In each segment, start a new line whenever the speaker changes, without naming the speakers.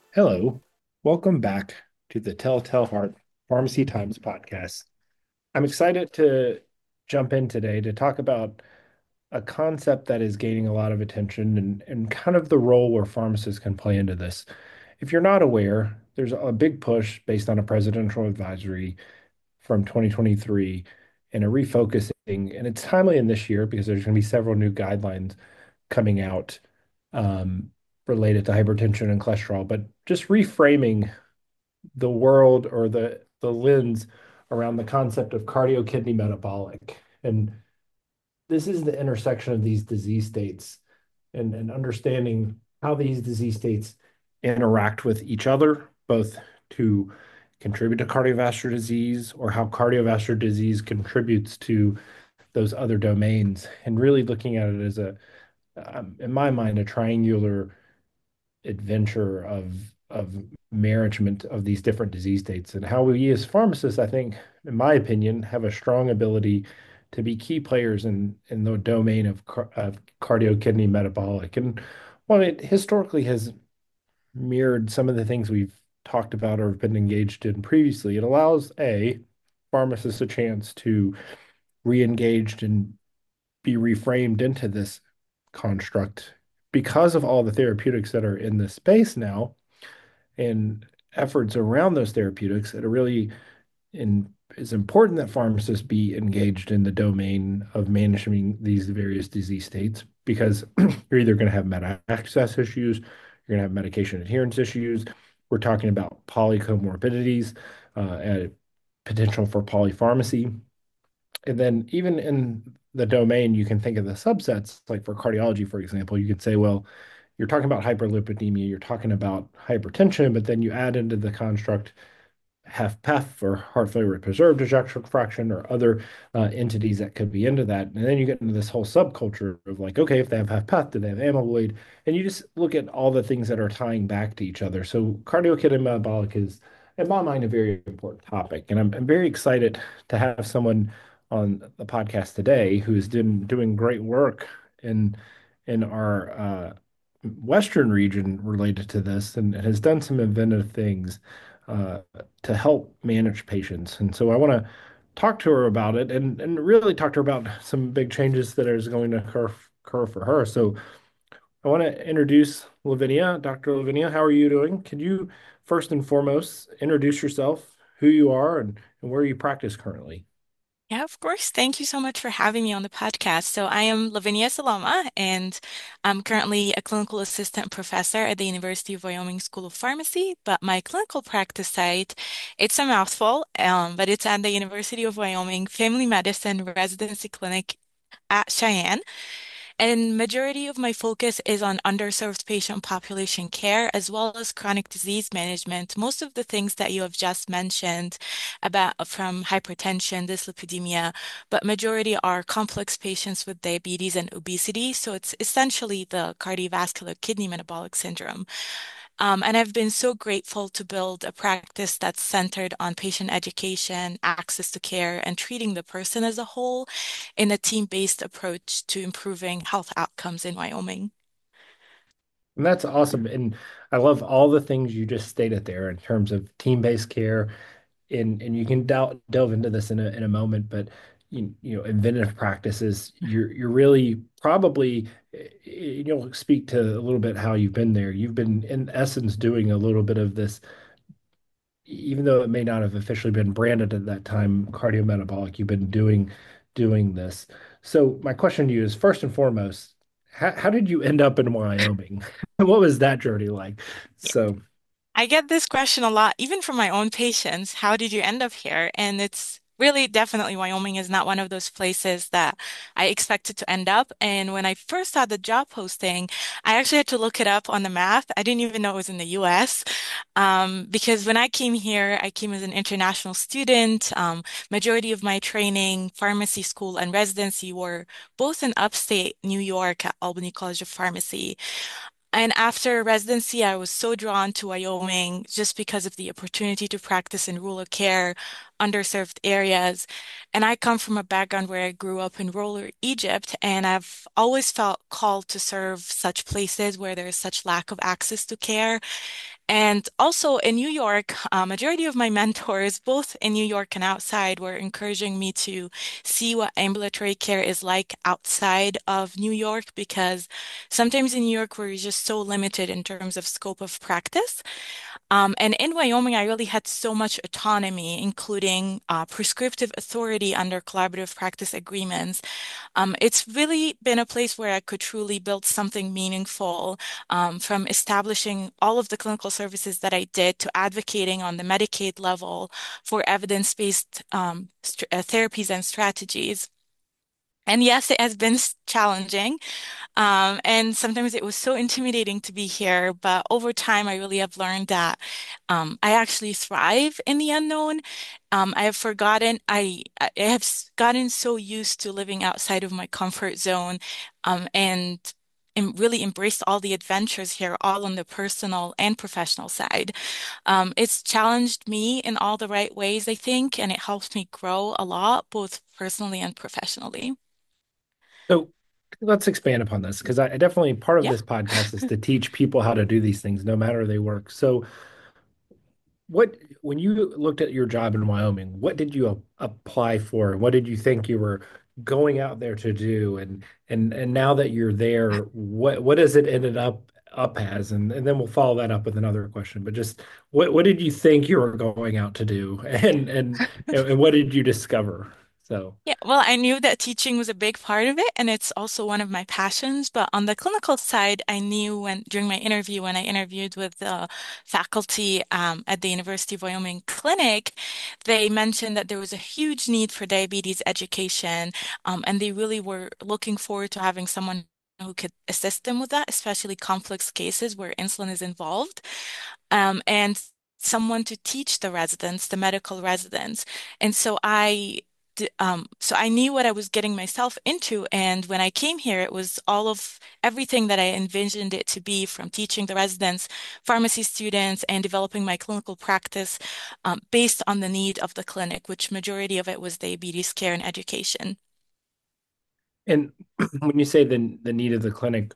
Hello, welcome back to the Telltale Heart Pharmacy Times podcast. I'm excited to jump in today to talk about a concept that is gaining a lot of attention and kind of the role where pharmacists can play into this. If you're not aware, there's a big push based on a presidential advisory from 2023 and a refocusing, and it's timely in this year because there's going to be several new guidelines coming out um, related to hypertension and cholesterol, but just reframing the world or the lens around the concept of cardio-kidney metabolic. And this is the intersection of these disease states and understanding how these disease states interact with each other, both to contribute to cardiovascular disease or how cardiovascular disease contributes to those other domains, and really looking at it as in my mind, a triangular adventure of management of these different disease states and how we as pharmacists, I think, in my opinion, have a strong ability to be key players in the domain of cardio kidney metabolic. And while it historically has mirrored some of the things we've talked about or been engaged in previously, it allows pharmacists a chance to re-engage and be reframed into this construct because of all the therapeutics that are in this space now and efforts around those therapeutics. It really is important that pharmacists be engaged in the domain of managing these various disease states because you're either going to have med access issues, you're going to have medication adherence issues. We're talking about polycomorbidities, and potential for polypharmacy. And then even in the domain, you can think of the subsets, like for cardiology, for example, you could say, well, you're talking about hyperlipidemia, you're talking about hypertension, but then you add into the construct HFpEF for heart failure with preserved ejection fraction or other entities that could be into that. And then you get into this whole subculture of like, okay, if they have HFpEF, do they have amyloid? And you just look at all the things that are tying back to each other. So cardiokidney metabolic is, in my mind, a very important topic. And I'm very excited to have someone on the podcast today who is doing great work in in our Western region related to this and has done some inventive things uh, to help manage patients. And so I want to talk to her about it and really talk to her about some big changes that is going to occur for her. So I want to introduce Lavinia. Dr. Lavinia, how are you doing? Could you first and foremost introduce yourself, who you are, and where you practice currently?
Yeah, of course. Thank you so much for having me on the podcast. So I am Lavinia Salama, and I'm currently a clinical assistant professor at the University of Wyoming School of Pharmacy. But my clinical practice site, it's a mouthful, but it's at the University of Wyoming Family Medicine Residency Clinic at Cheyenne. And majority of my focus is on underserved patient population care as well as chronic disease management. Most of the things that you have just mentioned about from hypertension, dyslipidemia, but majority are complex patients with diabetes and obesity. So it's essentially the cardiovascular kidney metabolic syndrome. And I've been so grateful to build a practice that's centered on patient education, access to care, and treating the person as a whole in a team-based approach to improving health outcomes in Wyoming.
And that's awesome. And I love all the things you just stated there in terms of team-based care, and you can delve into this in a moment, but inventive practices, you're really probably speak to a little bit how you've been there. You've been in essence doing a little bit of this, even though it may not have officially been branded at that time, cardiometabolic, you've been doing this. So my question to you is first and foremost, how did you end up in Wyoming? What was that journey like? So
I get this question a lot, even from my own patients. How did you end up here? And it's really definitely Wyoming is not one of those places that I expected to end up. And when I first saw the job posting, I actually had to look it up on the map. I didn't even know it was in the US. Because when I came here, I came as an international student. Majority of my training, pharmacy school, and residency were both in upstate New York at Albany College of Pharmacy. And after residency, I was so drawn to Wyoming just because of the opportunity to practice in rural care, underserved areas. And I come from a background where I grew up in rural Egypt, and I've always felt called to serve such places where there is such lack of access to care. And also in New York, majority of my mentors, both in New York and outside, were encouraging me to see what ambulatory care is like outside of New York, because sometimes in New York we're just so limited in terms of scope of practice. And in Wyoming, I really had so much autonomy, including prescriptive authority under collaborative practice agreements. It's really been a place where I could truly build something meaningful, from establishing all of the clinical services that I did to advocating on the Medicaid level for evidence-based therapies and strategies. And yes, it has been challenging. And sometimes it was so intimidating to be here, but over time, I really have learned that I actually thrive in the unknown. I have forgotten, I have gotten so used to living outside of my comfort zone, and really embraced all the adventures here, all on the personal and professional side. It's challenged me in all the right ways, I think, and it helps me grow a lot, both personally and professionally.
So let's expand upon this because I definitely part of
Yeah.
this podcast is to teach people how to do these things no matter they work. So what, when you looked at your job in Wyoming, what did you apply for? What did you think you were going out there to do? And now that you're there, what has it ended up as? And then we'll follow that up with another question. But just what did you think you were going out to do? And what did you discover? So
Yeah, well, I knew that teaching was a big part of it, and it's also one of my passions. But on the clinical side, I knew when during my interview, when I interviewed with the faculty at the University of Wyoming Clinic, they mentioned that there was a huge need for diabetes education, and they really were looking forward to having someone who could assist them with that, especially complex cases where insulin is involved, and someone to teach the residents, the medical residents. And so I knew what I was getting myself into. And when I came here, it was all of everything that I envisioned it to be, from teaching the residents, pharmacy students, and developing my clinical practice, based on the need of the clinic, which majority of it was diabetes care and education.
and when you say the need of the clinic,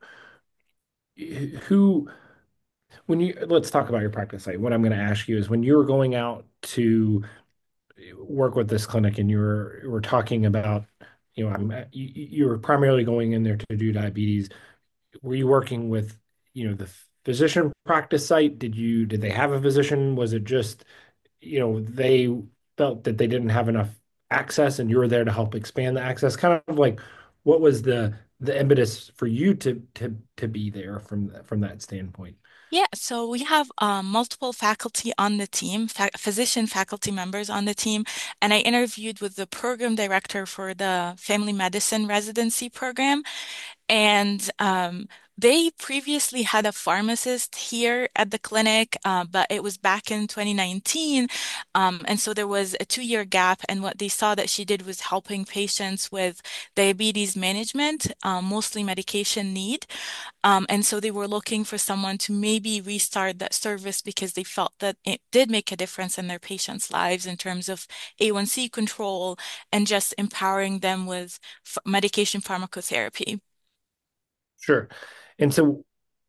who when you let's talk about your practice site. What I'm going to ask you is when you were going out to work with this clinic and you were talking about, you were primarily going in there to do diabetes. Were you working with, the physician practice site? Did they have a physician? Was it just, they felt that they didn't have enough access and you were there to help expand the access? Kind of like what was the impetus for you to be there from that standpoint?
Yeah, so we have multiple faculty on the team, physician faculty members on the team, and I interviewed with the program director for the family medicine residency program. And they previously had a pharmacist here at the clinic, but it was back in 2019. And so there was a 2-year gap. And what they saw that she did was helping patients with diabetes management, mostly medication need. And so they were looking for someone to maybe restart that service because they felt that it did make a difference in their patients' lives in terms of A1C control and just empowering them with medication pharmacotherapy.
Sure. And so,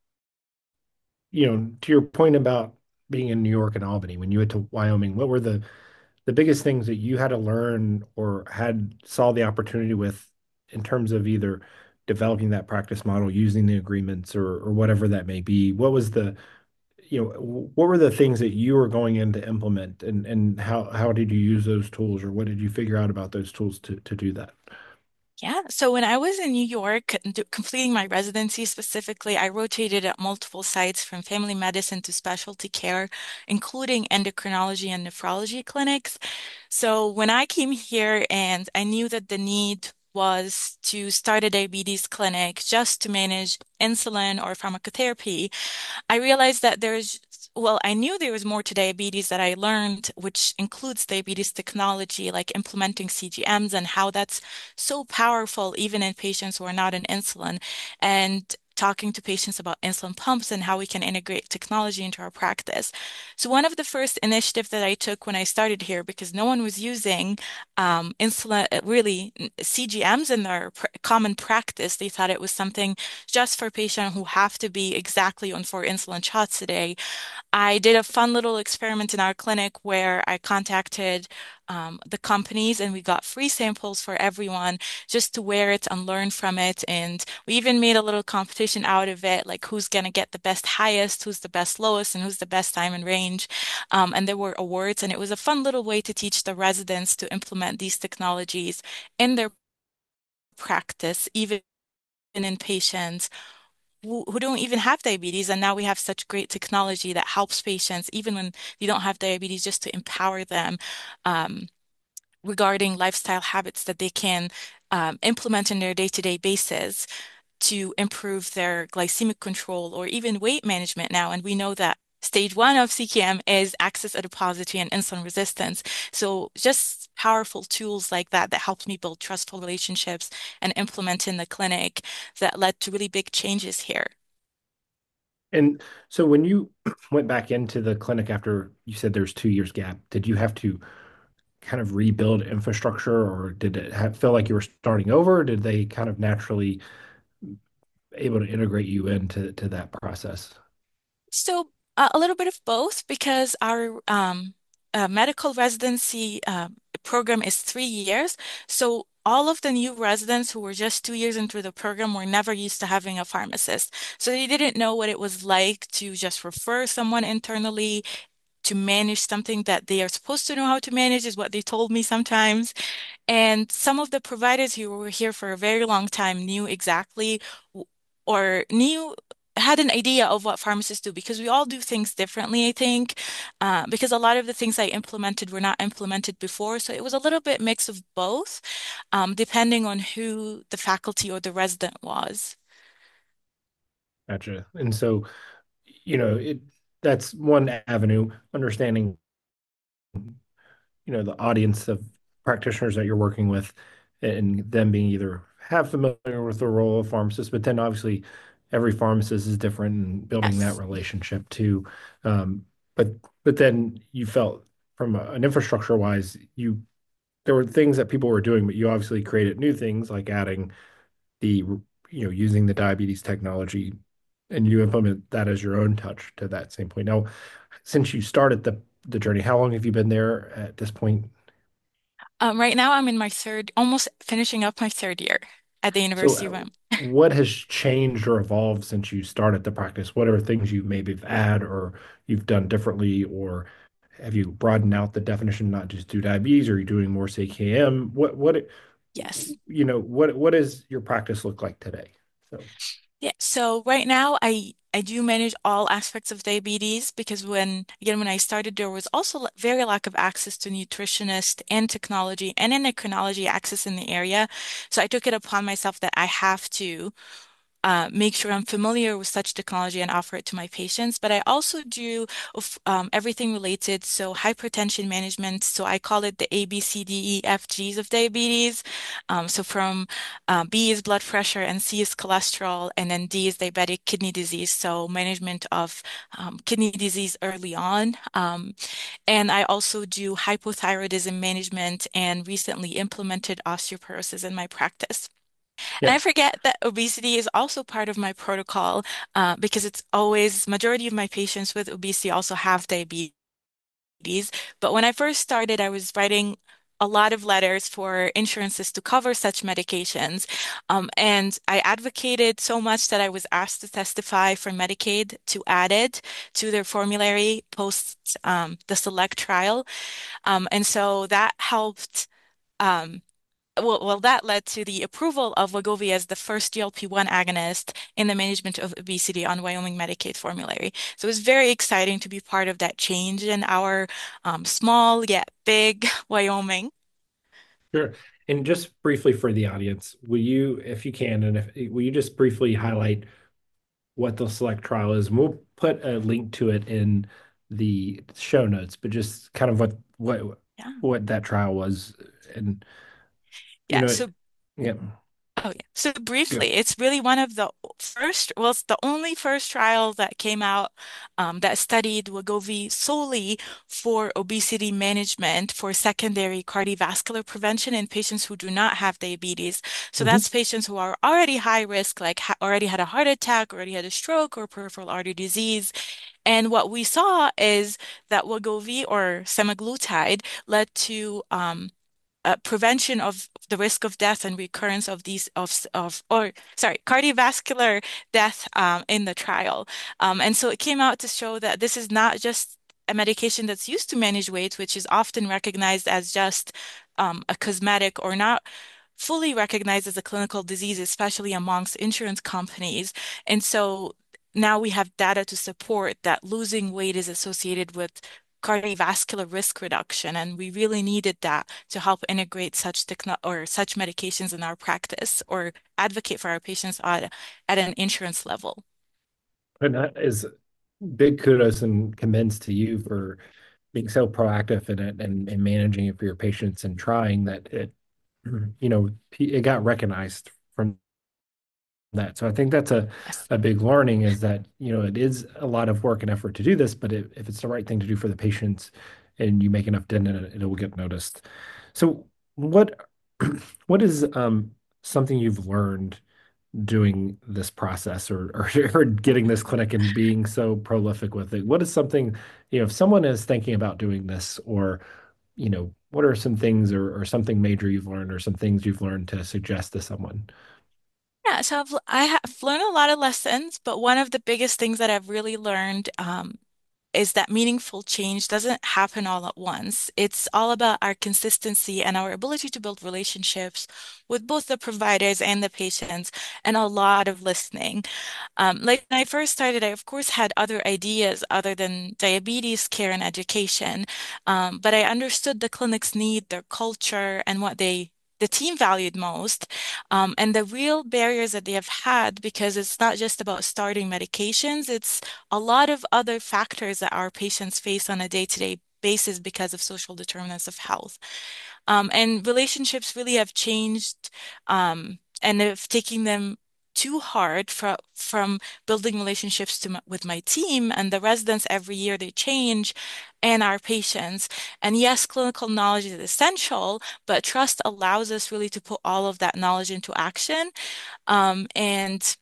to your point about being in New York and Albany, when you went to Wyoming, what were the biggest things that you had to learn or had saw the opportunity with in terms of either developing that practice model, using the agreements or whatever that may be? What were the things that you were going in to implement and how did you use those tools or what did you figure out about those tools to do that?
Yeah, so when I was in New York completing my residency specifically, I rotated at multiple sites from family medicine to specialty care, including endocrinology and nephrology clinics. So when I came here and I knew that the need was to start a diabetes clinic just to manage insulin or pharmacotherapy, I realized that I knew there was more to diabetes that I learned, which includes diabetes technology, like implementing CGMs and how that's so powerful even in patients who are not on insulin. And talking to patients about insulin pumps and how we can integrate technology into our practice. So one of the first initiatives that I took when I started here, because no one was using insulin, really CGMs in their pr common practice, they thought it was something just for patients who have to be exactly on 4 insulin shots a day. I did a fun little experiment in our clinic where I contacted the companies and we got free samples for everyone just to wear it and learn from it. And we even made a little competition out of it, like who's going to get the best highest, who's the best lowest, and who's the best time and range. And there were awards, and it was a fun little way to teach the residents to implement these technologies in their practice, even in patients who don't even have diabetes. And now we have such great technology that helps patients, even when they don't have diabetes, just to empower them um, regarding lifestyle habits that they can implement in their day-to-day basis to improve their glycemic control or even weight management now. And we know that stage one of CKM is excess adiposity and insulin resistance. So just powerful tools like that that helped me build trustful relationships and implement in the clinic that led to really big changes here.
And so when you went back into the clinic after you said there's 2 years gap, did you have to kind of rebuild infrastructure, or did it feel like you were starting over? Or did they kind of naturally able to integrate you into that process?
So a little bit of both because our medical residency program is 3 years. So all of the new residents who were just 2 years into the program were never used to having a pharmacist. So they didn't know what it was like to just refer someone internally to manage something that they are supposed to know how to manage, is what they told me sometimes. And some of the providers who were here for a very long time knew exactly or knew had an idea of what pharmacists do because we all do things differently, I think, because a lot of the things I implemented were not implemented before. So it was a little bit mix of both, depending on who the faculty or the resident was.
Gotcha. And so, it that's one avenue, understanding, the audience of practitioners that you're working with and them being either have familiar with the role of pharmacist, but then obviously every pharmacist is different and building that
Yes.
relationship too. Um, but but then you felt from an infrastructure wise, there were things that people were doing, but you obviously created new things like adding the, using the diabetes technology, and you implement that as your own touch to that same point. Now, since you started the journey, how long have you been there at this point?
Right now, I'm in my third, almost finishing up my third year at the
So,
University of Wyoming.
what has changed or evolved since you started the practice? What are things you maybe have add or you've done differently, or have you broadened out the definition, not just do diabetes, or are you doing more say KM?
Yes.
What does your practice look like today? So,
Yeah, so right now I do manage all aspects of diabetes because when I started there was also very lack of access to nutritionists and technology and endocrinology access in the area. So I took it upon myself that I have to make sure I'm familiar with such technology and offer it to my patients. But I also do everything related, so hypertension management. So I call it the A, B, C, D, E, F, Gs of diabetes. So from B is blood pressure and C is cholesterol, and then D is diabetic kidney disease. So management of kidney disease early on. And I also do hypothyroidism management and recently implemented osteoporosis in my practice. And
yeah,
I forget that obesity is also part of my protocol because it's always, majority of my patients with obesity also have diabetes. But when I first started, I was writing a lot of letters for insurances to cover such medications. And I advocated so much that I was asked to testify for Medicaid to add it to their formulary post the SELECT trial. And so that helped. Um, that led to the approval of Wegovy as the first GLP-1 agonist in the management of obesity on Wyoming Medicaid formulary. So it was very exciting to be part of that change in our small yet big Wyoming.
sure. And just briefly for the audience, will you, if you can, and if will you just briefly highlight what the select trial is? And we'll put a link to it in the show notes, but just kind of
Yeah.
what that trial was, and you
Yeah.
know,
So
yeah,
Oh, yeah. So
Yeah.
briefly, it's really one of the first, well, it's the only first trial that came out that studied Wegovy solely for obesity management for secondary cardiovascular prevention in patients who do not have diabetes. So
Hmm.
that's patients who are already high risk, like ha already had a heart attack, already had a stroke or peripheral artery disease. And what we saw is that Wegovy or semaglutide led to prevention of the risk of death and recurrence of these of or sorry cardiovascular death in the trial, and so it came out to show that this is not just a medication that's used to manage weight, which is often recognized as just a cosmetic or not fully recognized as a clinical disease, especially amongst insurance companies. And so now we have data to support that losing weight is associated with cardiovascular risk reduction, and we really needed that to help integrate such techno or such medications in our practice or advocate for our patients at an insurance level.
And that is big kudos and commends to you for being so proactive in it and managing it for your patients and trying that it, it got recognized from that. So I think that's
Yes.
a big learning is that, it is a lot of work and effort to do this, but if it's the right thing to do for the patients and you make enough dent in it, it will get noticed. So what what is something you've learned doing this process or getting this clinic and being so prolific with it? What is something, if someone is thinking about doing this or, what are some things or something major you've learned or some things you've learned to suggest to someone?
Yeah, so I have learned a lot of lessons, but one of the biggest things that I've really learned is that meaningful change doesn't happen all at once. It's all about our consistency and our ability to build relationships with both the providers and the patients, and a lot of listening. Like when I first started, I of course had other ideas other than diabetes care and education, but I understood the clinic's need, their culture, and the team valued most, and the real barriers that they have had because it's not just about starting medications, it's a lot of other factors that our patients face on a day-to-day basis because of social determinants of health. And relationships really have changed, and if taking them too hard from building relationships with my team and the residents every year they change and our patients. And yes, clinical knowledge is essential, but trust allows us really to put all of that knowledge into action. And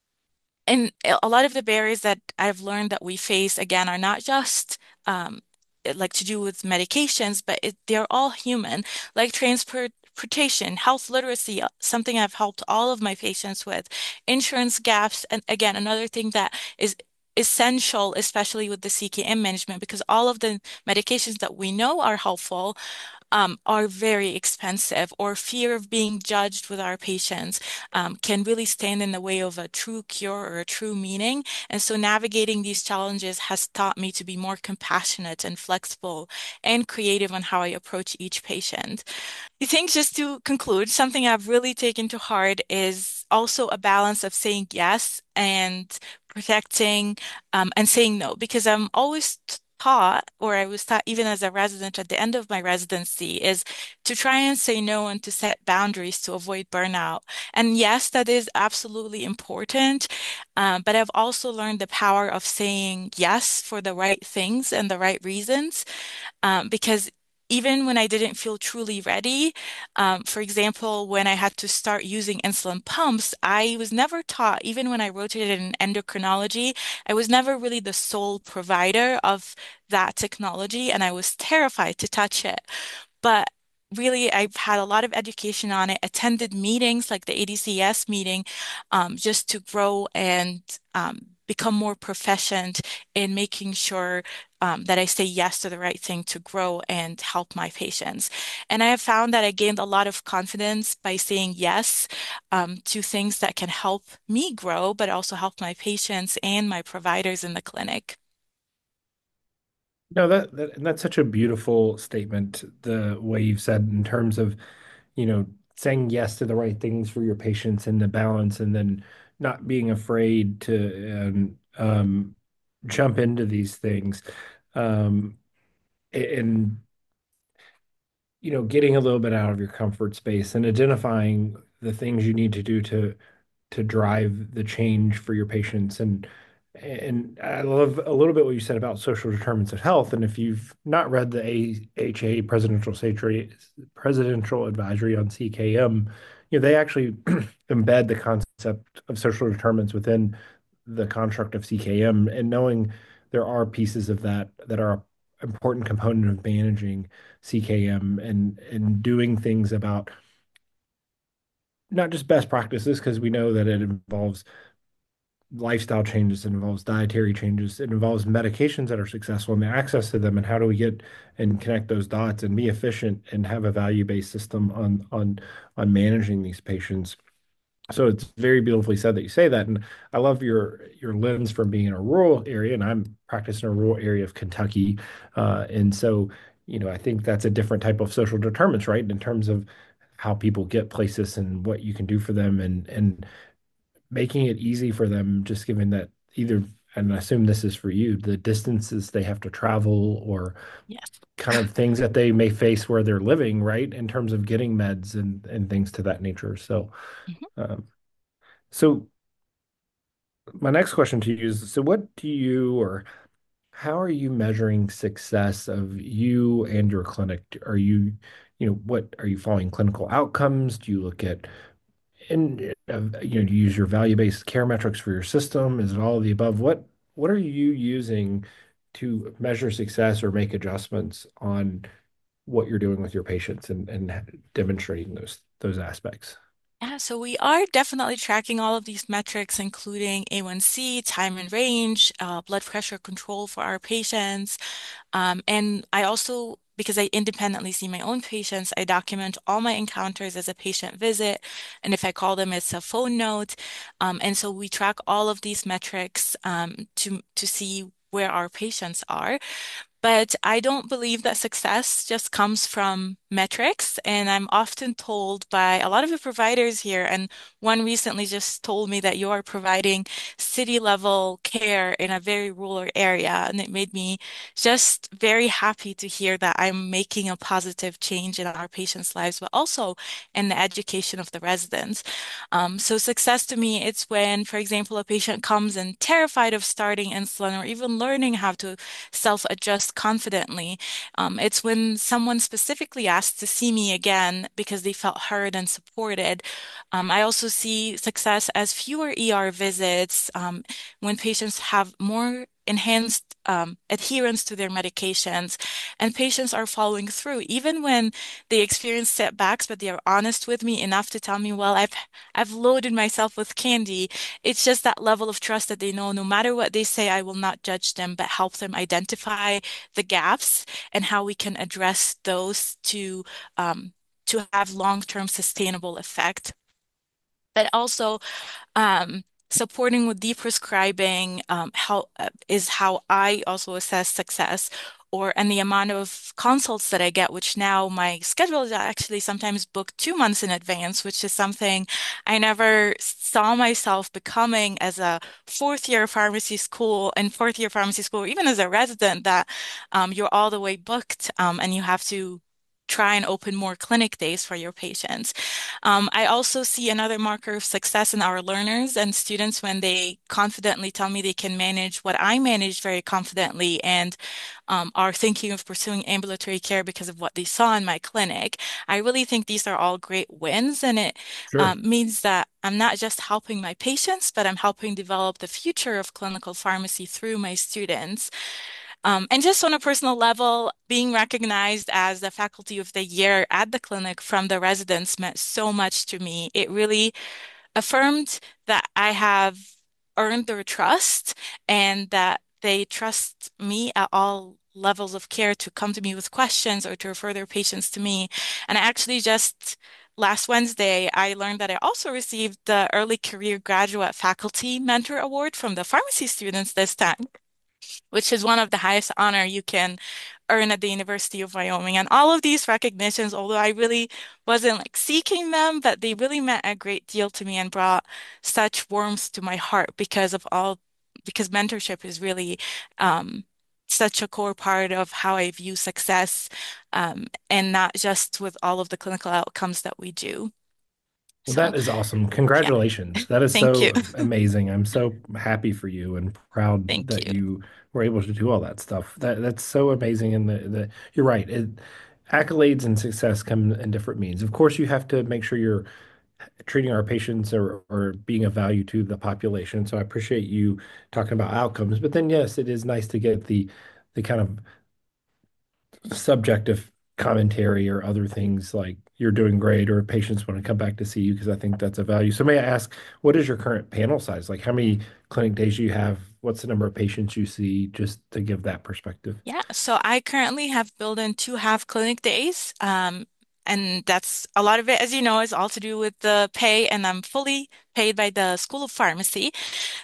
a lot of the barriers that I've learned that we face, again, are not just like to do with medications, but they're all human, like transportation, health literacy, something I've helped all of my patients with, insurance gaps, and again, another thing that is essential, especially with the CKM management, because all of the medications that we know are helpful are very expensive, or fear of being judged with our patients can really stand in the way of a true cure or a true meaning. And so navigating these challenges has taught me to be more compassionate and flexible and creative on how I approach each patient. I think just to conclude, something I've really taken to heart is also a balance of saying yes and protecting and saying no, because I'm always taught, or I was taught even as a resident at the end of my residency, is to try and say no and to set boundaries to avoid burnout. And yes, that is absolutely important. But I've also learned the power of saying yes for the right things and the right reasons, because even when I didn't feel truly ready, for example, when I had to start using insulin pumps, I was never taught, even when I rotated in endocrinology, I was never really the sole provider of that technology, and I was terrified to touch it. But really, I've had a lot of education on it, attended meetings like the ADCS meeting, just to grow and become more proficient in making sure that I say yes to the right thing to grow and help my patients. And I have found that I gained a lot of confidence by saying yes to things that can help me grow, but also help my patients and my providers in the clinic.
No, and that's such a beautiful statement, the way you've said in terms of, saying yes to the right things for your patients and the balance, and then not being afraid to jump into these things. Um, and getting a little bit out of your comfort space and identifying the things you need to do to drive the change for your patients. And I love a little bit what you said about social determinants of health. And if you've not read the AHA Presidential Advisory on CKM, they actually embed the concept of social determinants within the construct of CKM, and knowing there are pieces of that that are an important component of managing CKM, and doing things about not just best practices, because we know that it involves lifestyle changes, it involves dietary changes, it involves medications that are successful and the access to them, and how do we get and connect those dots and be efficient and have a value-based system on managing these patients. So it's very beautifully said that you say that, and I love your lens from being in a rural area, and I'm practicing in a rural area of Kentucky, and so I think that's a different type of social determinants, right? In terms of how people get places and what you can do for them, and making it easy for them, just given that either, and I assume this is for you, the distances they have to travel, or
Yes.
kind of things that they may face where they're living, right? In terms of getting meds and things to that nature.
Mhm.
Um, so my next question to you is, so what do you, or how are you measuring success of you and your clinic? Are you, what are you following clinical outcomes? Do you look at, and do you use your value-based care metrics for your system? Is it all of the above? What are you using to measure success or make adjustments on what you're doing with your patients, and demonstrating those aspects?
Yeah, so we are definitely tracking all of these metrics, including A1C, time and range, blood pressure control for our patients. And I also, because I independently see my own patients, I document all my encounters as a patient visit. And if I call them, it's a phone note. And so we track all of these metrics to see where our patients are. But I don't believe that success just comes from metrics. And I'm often told by a lot of the providers here, and one recently just told me that you are providing city level care in a very rural area. And it made me just very happy to hear that I'm making a positive change in our patients' lives, but also in the education of the residents. So success to me, it's when, for example, a patient comes in terrified of starting insulin or even learning how to self-adjust confidently. It's when someone specifically asks to see me again because they felt heard and supported. I also see success as fewer ER visits, when patients have more enhanced adherence to their medications, and patients are following through even when they experience setbacks, but they are honest with me enough to tell me, well, I've loaded myself with candy. It's just that level of trust that they know no matter what they say, I will not judge them, but help them identify the gaps and how we can address those to have long-term sustainable effect. But also, supporting with deprescribing is how I also assess success, or and the amount of consults that I get, which now my schedule is actually sometimes booked 2 months in advance, which is something I never saw myself becoming as a fourth year pharmacy school, or even as a resident, that you're all the way booked, and you have to try and open more clinic days for your patients. I also see another marker of success in our learners and students when they confidently tell me they can manage what I manage very confidently, and are thinking of pursuing ambulatory care because of what they saw in my clinic. I really think these are all great wins, and it
Sure.
means that I'm not just helping my patients, but I'm helping develop the future of clinical pharmacy through my students. And just on a personal level, being recognized as the Faculty of the Year at the clinic from the residents meant so much to me. It really affirmed that I have earned their trust and that they trust me at all levels of care to come to me with questions or to refer their patients to me. And I actually just last Wednesday, I learned that I also received the Early Career Graduate Faculty Mentor Award from the pharmacy students this time, which is one of the highest honor you can earn at the University of Wyoming. And all of these recognitions, although I really wasn't like seeking them, but they really meant a great deal to me and brought such warmth to my heart because mentorship is really such a core part of how I view success, and not just with all of the clinical outcomes that we do.
Well,
So
that is awesome.
yeah,
Congratulations. That is
thank you.
so amazing. I'm so happy for you and proud
Thank
that
you.
you were able to do all that stuff. That's so amazing. And you're right. Accolades and success come in different means. Of course, you have to make sure you're treating our patients or being of value to the population. So I appreciate you talking about outcomes. But then, yes, it is nice to get the kind of subjective commentary or other things like you're doing great or patients want to come back to see you because I think that's a value. So may I ask, what is your current panel size? Like how many clinic days do you have? What's the number of patients you see? Just to give that perspective.
Yeah, so I currently have built in 2 half clinic days. And that's a lot of it, as you know, is all to do with the pay, and I'm fully paid by the School of Pharmacy.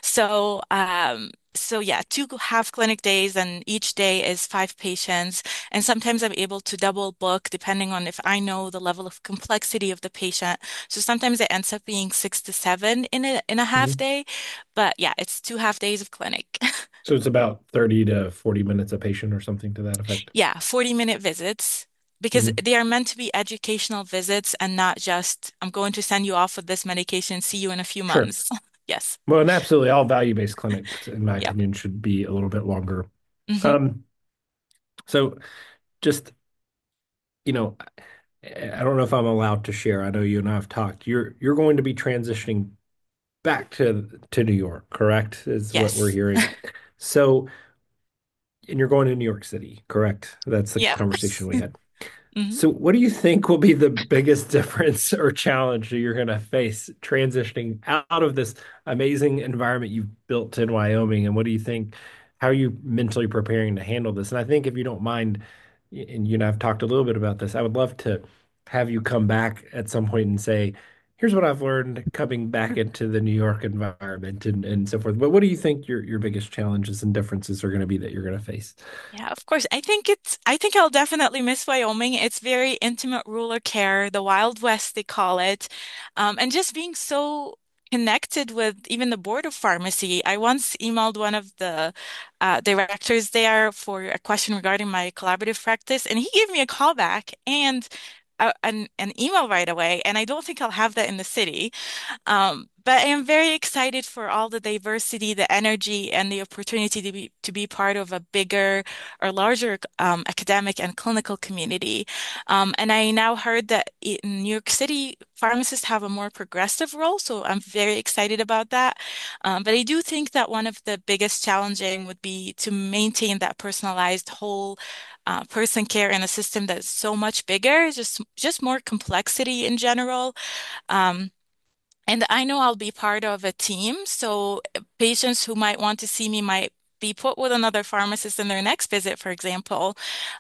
So yeah, 2 half clinic days, and each day is 5 patients. And sometimes I'm able to double book depending on if I know the level of complexity of the patient. So sometimes it ends up being 6 to 7 in a half
Mhm.
day. But yeah, it's 2 half days of clinic.
So it's about 30 to 40 minutes a patient or something to that effect.
Yeah, 40-minute visits because
Mhm.
they are meant to be educational visits and not just, I'm going to send you off with this medication, see you in a few
Sure.
months. Yes.
Well, and absolutely all value-based clinics, in my
Yep.
opinion, should be a little bit longer.
Hmm.
Um, so just, you know, I don't know if I'm allowed to share. I know you and I have talked. You're going to be transitioning back to New York, correct? Is what we're
Yes.
hearing. So, and you're going to New York City, correct? That's the
Yep.
conversation we had.
Hmm.
So, what do you think will be the biggest difference or challenge that you're going to face transitioning out of this amazing environment you've built in Wyoming? And what do you think? How are you mentally preparing to handle this? And I think if you don't mind, and you and I've talked a little bit about this, I would love to have you come back at some point and say, here's what I've learned coming back into the New York environment and so forth. But what do you think your biggest challenges and differences are going to be that you're going to face?
Yeah, of course. I think I'll definitely miss Wyoming. It's very intimate rural care, the Wild West, they call it. And just being so connected with even the board of pharmacy. I once emailed one of the directors there for a question regarding my collaborative practice, and he gave me a call back and an email right away. And I don't think I'll have that in the city. But I am very excited for all the diversity, the energy, and the opportunity to be part of a bigger or larger academic and clinical community. And I now heard that in New York City, pharmacists have a more progressive role, so I'm very excited about that. But I do think that one of the biggest challenging would be to maintain that personalized whole person care in a system that's so much bigger, just more complexity in general. Um, and I know I'll be part of a team, so patients who might want to see me might be put with another pharmacist in their next visit, for example.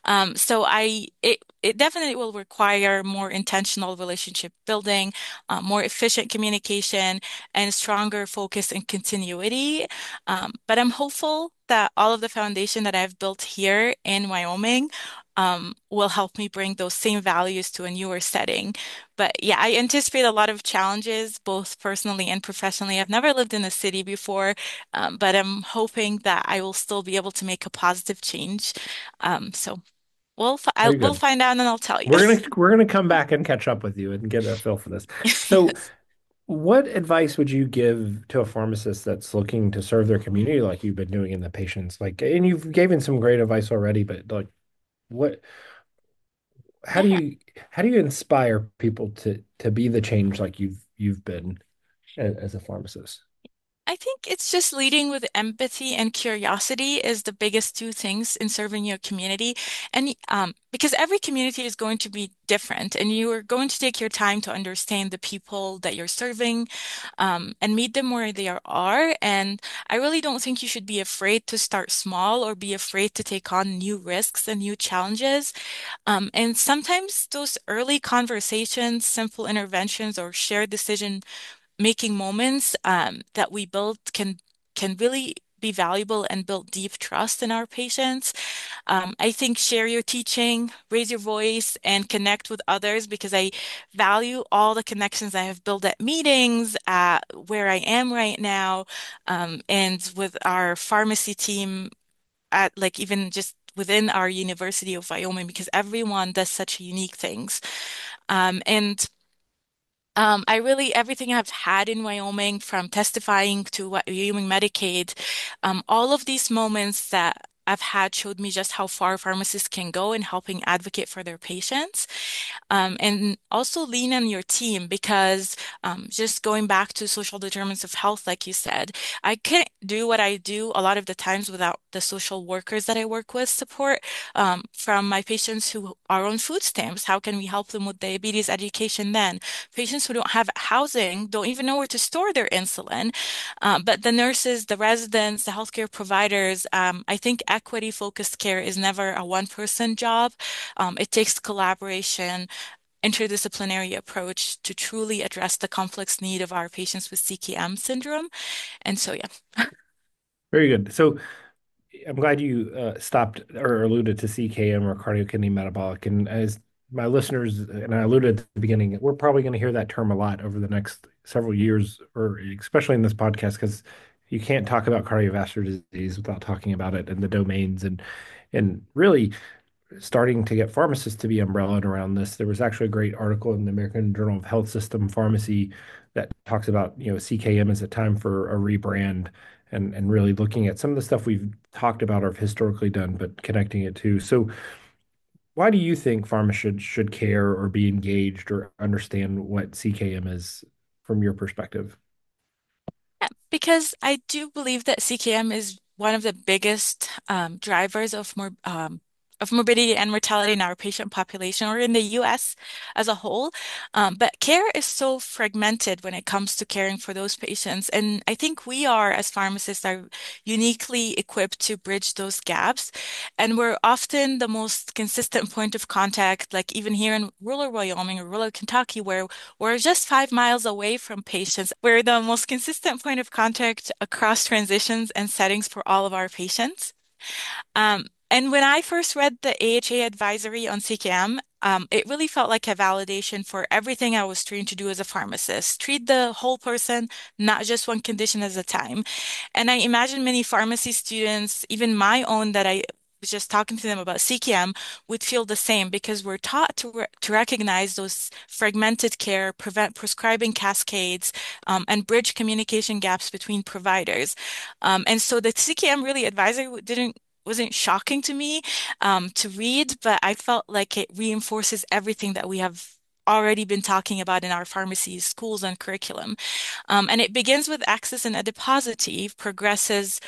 It definitely will require more intentional relationship building, more efficient communication, and stronger focus and continuity. But I'm hopeful that all of the foundation that I've built here in Wyoming, will help me bring those same values to a newer setting. But yeah, I anticipate a lot of challenges, both personally and professionally. I've never lived in a city before, but I'm hoping that I will still be able to make a positive change. So
Very
we'll
good.
find out and I'll tell you.
We're gonna come back and catch up with you and get a feel for this. So,
Yes.
what advice would you give to a pharmacist that's looking to serve their community like you've been doing in the patients? Like, and you've given some great advice already, but like, what? How do
Yeah.
you how do you inspire people to be the change like you've been as a pharmacist?
I think it's just leading with empathy and curiosity is the biggest two things in serving your community. And because every community is going to be different, and you are going to take your time to understand the people that you're serving, and meet them where they are. And I really don't think you should be afraid to start small or be afraid to take on new risks and new challenges. And sometimes those early conversations, simple interventions, or shared decision making moments that we build can really be valuable and build deep trust in our patients. I think share your teaching, raise your voice, and connect with others because I value all the connections I have built at meetings, at where I am right now, and with our pharmacy team at like even just within our University of Wyoming because everyone does such unique things. And I really, everything I've had in Wyoming, from testifying to Wyoming Medicaid, all of these moments that I've had showed me just how far pharmacists can go in helping advocate for their patients. And also lean on your team because just going back to social determinants of health, like you said, I can't do what I do a lot of the times without the social workers that I work with support from my patients who are on food stamps. How can we help them with diabetes education then? Patients who don't have housing don't even know where to store their insulin. But the nurses, the residents, the healthcare providers, I think equity focused care is never a one-person job. It takes collaboration, interdisciplinary approach to truly address the complex need of our patients with CKM syndrome. And so, yeah.
Very good. So I'm glad you stopped or alluded to CKM or cardiokidney metabolic. And as my listeners, and I alluded at the beginning, we're probably going to hear that term a lot over the next several years, or especially in this podcast, because you can't talk about cardiovascular disease without talking about it and the domains and really starting to get pharmacists to be umbrellaed around this. There was actually a great article in the American Journal of Health System Pharmacy that talks about, CKM as a time for a rebrand and really looking at some of the stuff we've talked about or have historically done, but connecting it to. So why do you think pharma should care or be engaged or understand what CKM is from your perspective?
Yeah, because I do believe that CKM is one of the biggest drivers of morbidity and mortality in our patient population or in the US as a whole. But care is so fragmented when it comes to caring for those patients. And I think we are, as pharmacists, are uniquely equipped to bridge those gaps. And we're often the most consistent point of contact, like even here in rural Wyoming or rural Kentucky, where we're just 5 miles away from patients. We're the most consistent point of contact across transitions and settings for all of our patients. And when I first read the AHA advisory on CKM, it really felt like a validation for everything I was trained to do as a pharmacist. Treat the whole person, not just one condition at a time. And I imagine many pharmacy students, even my own, that I was just talking to them about CKM, would feel the same because we're taught to recognize those fragmented care, prevent prescribing cascades, and bridge communication gaps between providers. And so the CKM really advisory didn't wasn't shocking to me to read, but I felt like it reinforces everything that we have already been talking about in our pharmacy schools and curriculum. And it begins with access and adiposity, progresses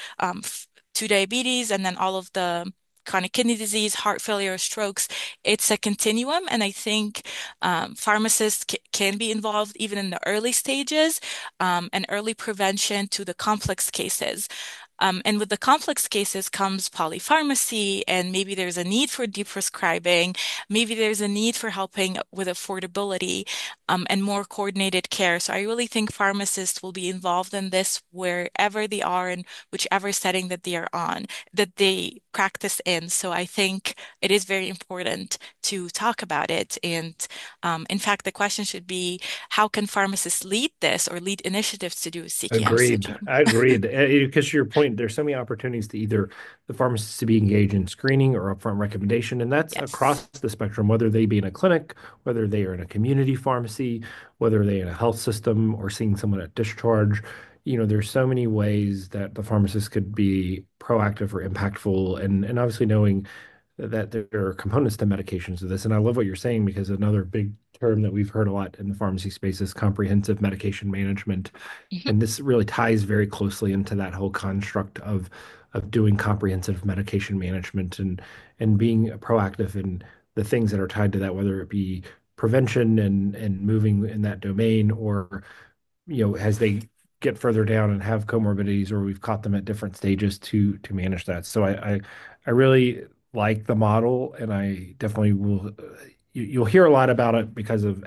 to diabetes, and then all of the chronic kidney disease, heart failure, strokes. It's a continuum, and I think pharmacists can be involved even in the early stages and early prevention to the complex cases. And with the complex cases comes polypharmacy, and maybe there's a need for deprescribing, maybe there's a need for helping with affordability, and more coordinated care. So I really think pharmacists will be involved in this wherever they are and whichever setting that they are on, that they practice in. So I think it is very important to talk about it. And in fact, the question should be, how can pharmacists lead this or lead initiatives to do with CKM
Agreed.
syndrome?
I agreed. Because to your point, there's so many opportunities to either the pharmacists to be engaged in screening or upfront recommendation, and that's
Yes.
across the spectrum, whether they be in a clinic, whether they are in a community pharmacy, whether they in a health system or seeing someone at discharge. There's so many ways that the pharmacist could be proactive or impactful, and obviously knowing that there are components to medications of this. And I love what you're saying because another big term that we've heard a lot in the pharmacy space is comprehensive medication management.
Mhm.
And this really ties very closely into that whole construct of doing comprehensive medication management and being proactive in the things that are tied to that, whether it be prevention and moving in that domain or as they get further down and have comorbidities or we've caught them at different stages to manage that. So I really like the model and I definitely will you'll hear a lot about it because of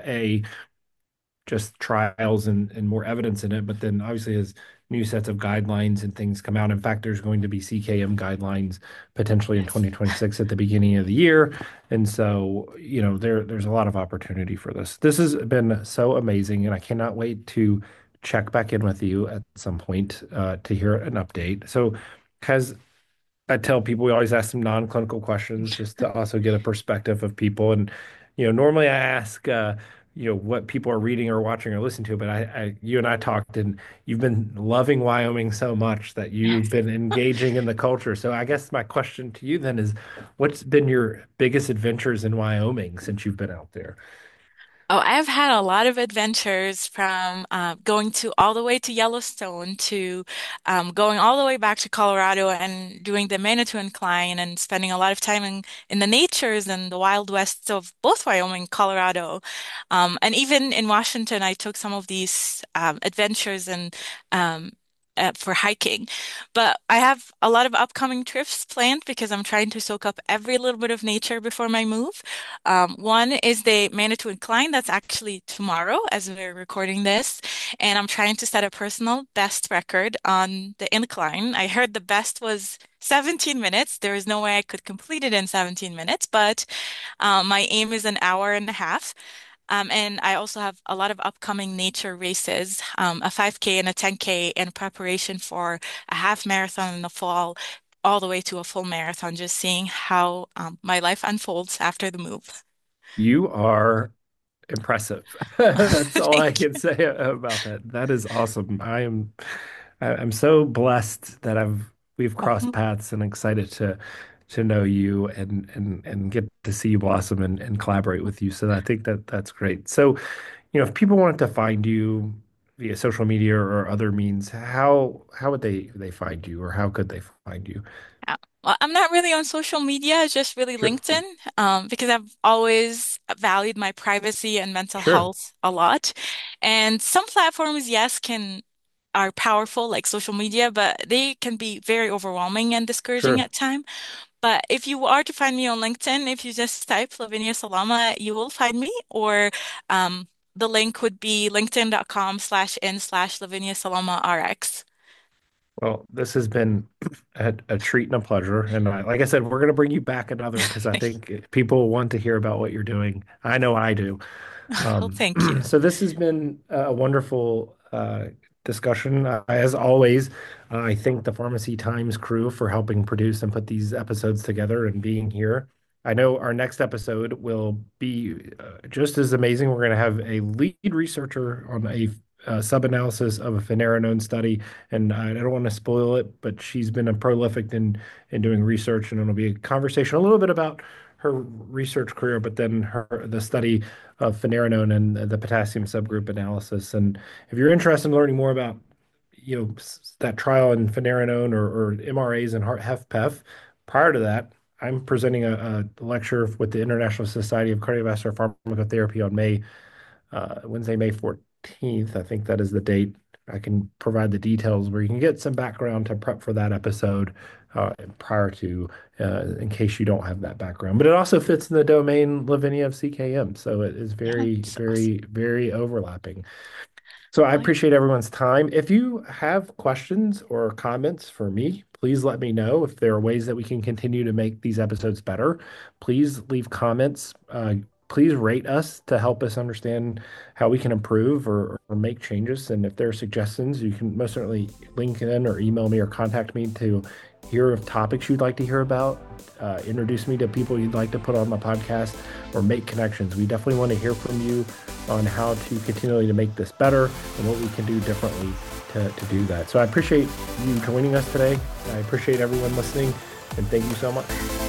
just trials and more evidence in it, but then obviously as new sets of guidelines and things come out. In fact, there's going to be CKM guidelines potentially in
Yes.
2026 at the beginning of the year. And so, there's a lot of opportunity for this. This has been so amazing, and I cannot wait to check back in with you at some point to hear an update. So, has I tell people we always ask some non-clinical questions just to also get a perspective of people. And, normally I ask what people are reading or watching or listening to, but you and I talked, and you've been loving Wyoming so much that you've
Yes.
been engaging in the culture. So I guess my question to you then is, what's been your biggest adventures in Wyoming since you've been out there?
Oh, I've had a lot of adventures from going to all the way to Yellowstone to going all the way back to Colorado and doing the Manitou Incline and spending a lot of time in the natures and the Wild West of both Wyoming, Colorado. And even in Washington, I took some of these adventures and um, for hiking. But I have a lot of upcoming trips planned because I'm trying to soak up every little bit of nature before my move. One is the Manitou Incline. That's actually tomorrow as we're recording this. And I'm trying to set a personal best record on the incline. I heard the best was 17 minutes. There is no way I could complete it in 17 minutes, but my aim is an hour and a half. And I also have a lot of upcoming nature races, a 5K and a 10K in preparation for a half marathon in the fall, all the way to a full marathon, just seeing how my life unfolds after the move.
You are impressive. That's all I
Thank
can say about that. That is awesome. I'm so blessed that we've crossed
you.
paths and excited to know you and get to see you blossom and collaborate with you. So I think that that's great. So, if people wanted to find you via social media or other means, how would they find you, or how could they find you?
Yeah. Well, I'm not really on social media, it's just really
Sure.
LinkedIn, because I've always valued my privacy and mental
Sure.
health a lot. And some platforms, yes, are powerful, like social media, but they can be very overwhelming and discouraging
Sure.
at times. But if you are to find me on LinkedIn, if you just type Lavinia Salama, you will find me. Or the link would be linkedin.com/in/Lavinia Salama RX.
Well, this has been a treat and a pleasure. And like I said, we're going to bring you back another because I think people want to hear about what you're doing. I know I do.
Well, thank you.
So this has been a wonderful discussion. As always, I thank the Pharmacy Times crew for helping produce and put these episodes together and being here. I know our next episode will be just as amazing. We're going to have a lead researcher on a sub-analysis of a finerenone study, and I don't want to spoil it, but she's been a prolific in doing research, and it'll be a conversation a little bit about her research career, but then the study of finerenone and the potassium subgroup analysis. And if you're interested in learning more about, that trial in finerenone or MRAs and heart HFpEF, prior to that, I'm presenting a lecture with the International Society of Cardiovascular Pharmacotherapy on Wednesday, May 14th. I think that is the date. I can provide the details where you can get some background to prep for that episode prior to, in case you don't have that background. But it also fits in the domain Lavinia of CKM. So it is
Yeah,
very,
that's awesome.
very, very overlapping. So I
Well,
appreciate everyone's time. If you have questions or comments for me, please let me know. If there are ways that we can continue to make these episodes better, please leave comments. Please rate us to help us understand how we can improve or make changes. And if there are suggestions, you can most certainly link in or email me or contact me to hear of topics you'd like to hear about, introduce me to people you'd like to put on the podcast, or make connections. We definitely want to hear from you on how to continually to make this better and what we can do differently to do that. So I appreciate you joining us today. I appreciate everyone listening, and thank you so much.